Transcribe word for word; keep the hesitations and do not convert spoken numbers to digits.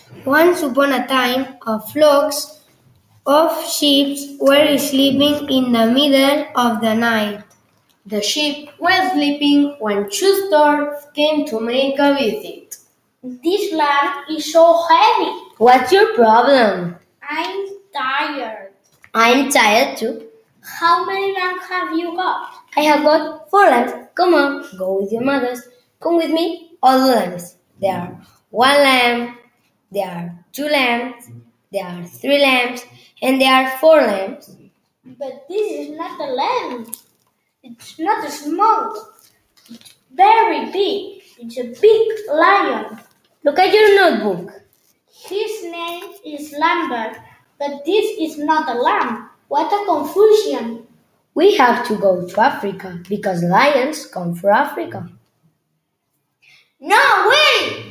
Once upon a time, a flock of sheep were sleeping in the middle of the night. The sheep were sleeping when two storks came to make a visit. This lamp is so heavy. What's your problem? I'm tired. I'm tired too. How many lamps have you got? I have got four lamps. Come on, go with your mothers. Come with me, all the lamps. There are one lamp, there are two lamps, there are three lamps, and there are four lamps. But this is not a lamp. It's not small. It's very big. It's a big lion. Look at your notebook. His name is Lambert, but this is not a lamb. What a confusion. We have to go to Africa because lions come from Africa. No, wait!